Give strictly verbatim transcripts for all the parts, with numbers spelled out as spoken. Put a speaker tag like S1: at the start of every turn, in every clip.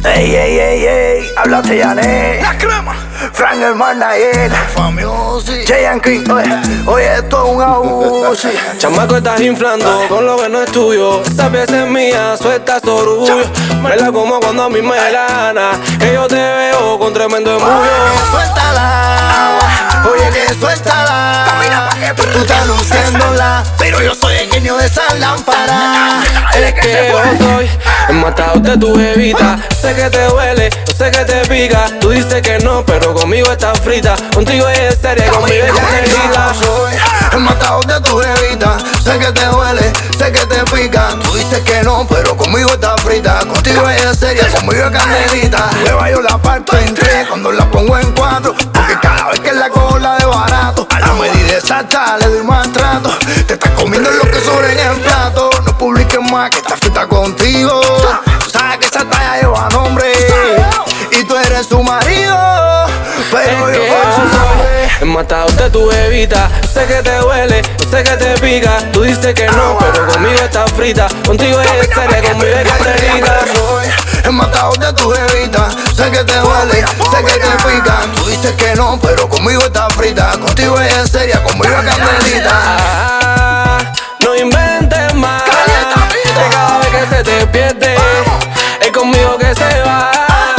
S1: Ey, ey, ey, ey, háblate Yané.
S2: La crema.
S1: Frank el Manayer.
S2: Famiosi.
S1: Jayan King, oye, oye, esto es un abuso.
S3: Chamaco, estás inflando con lo que no es tuyo. Esta pieza es mía, suelta su orgullo. Baila como cuando a mí me gana, que yo te veo con tremendo embrullo.
S2: Suéltala, oye que suéltala. Camina pa' que tú estás luciéndola, pero yo soy el genio de esa lámpara.
S3: Es que yo soy el matador de tu jevita. Sé que te duele, yo sé que te pica. Tú dices que no, pero conmigo estás frita. Contigo es seria, conmigo es carnerita.
S2: Soy el matador de tu jevita. Sé que te duele, sé que te pica. Tú dices que no, pero conmigo estás frita. Contigo es seria, conmigo es carnerita. Hueva yo la parto en tres cuando la pongo en cuatro, porque cada vez que la cojo la de barato. A la medida exacta le doy maltrato. Te estás comiendo lo que sobra en el plato. No publiques más que está frita contigo. Tú sabes que esa talla lleva nombre y tú eres su marido. Pero
S3: Es
S2: yo
S3: que yo soy el matador de tu jevita. Sé que te duele, sé que te pica. Tú dices que no, pero conmigo estás frita. Contigo es seria, conmigo es carnerita.
S2: Soy el matador de tu jevita. Sé que te duele, sé que te pica. Tú dices que no, pero conmigo estás frita. Contigo es seria, conmigo es carnerita.
S3: Ah, no inventes más, que cada vez que se te pierde es conmigo que se va.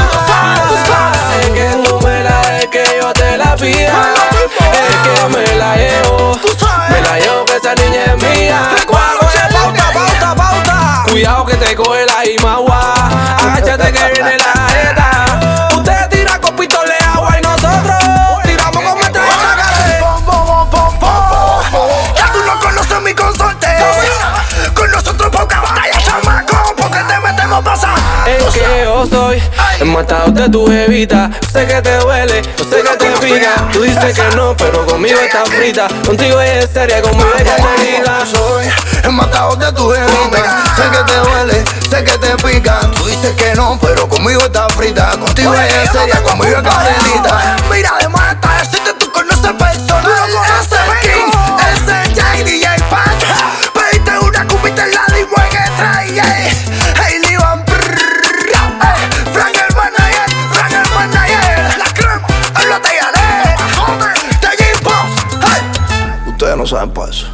S3: Es que tú me la des que yo te la pida. Es que me la llevo, me la llevo que esa niña es mía. Pauta, pauta, pauta. Cuidado que te coge la imagua. Agáchate que viene la jeta. Usted tira con pistola de agua y nosotros tiramos con metralleta café.
S2: Pom, pom, pom, pom, pom. Ya tú no conoces mi consorte. Con nosotros poca batalla, chamaco, porque te metemos pasar.
S3: Es que yo soy el matador de tu jevita. Sé que te duele, yo sé que te pica. Tú dices que no, pero conmigo estás frita. Contigo es seria, conmigo es carnerita.
S2: Soy el matador de tu jevita. Sé que te duele, sé que te pica. Tú dices que no, pero conmigo estás frita. Contigo es seria, conmigo es carnerita. Mira, además esta decirte tú conoces personal. Ese King, ese J D J Pack. Pediste una cupita en la limo en el tray. Hey, Liban, Frank el Manayer, Frank el Manayer. La crema, háblate Yané. Te Jim Pops. Ustedes no saben para eso.